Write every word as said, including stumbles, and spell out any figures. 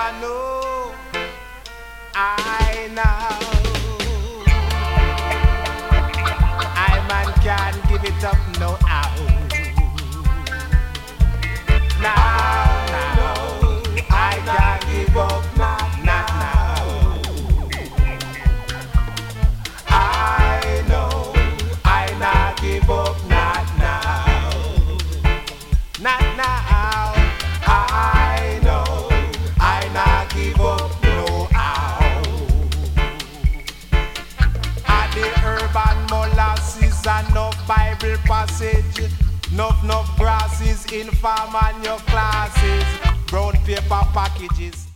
I know, I know. I man can't give it up no how. Now, now, I can't give up not now. I know, I not give up not now. Not now. I know, I not give up no how. At the urban molasses and no Bible passage, enough enough grasses in farm and your classes, brown paper packages.